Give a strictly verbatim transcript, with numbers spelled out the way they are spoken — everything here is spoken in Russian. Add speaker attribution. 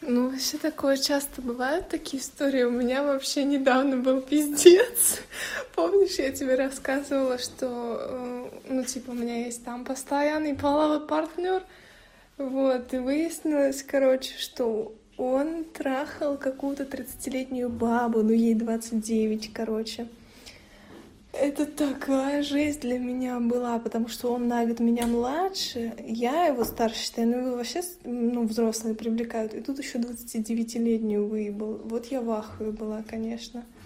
Speaker 1: Ну, вообще такое часто бывает, такие истории. У меня вообще недавно был пиздец. Помнишь, я тебе рассказывала, что, э, ну, типа, у меня есть там постоянный половой партнер. Вот, и выяснилось, короче, что он трахал какую-то тридцатилетнюю бабу, ну, ей двадцать девять, короче. Это такая жесть для меня была, потому что он на год меня младше, я его старше считаю, ну его вообще, ну, взрослые привлекают, и тут еще двадцатидевятилетнюю выебал. Вот я в ахуе была, конечно.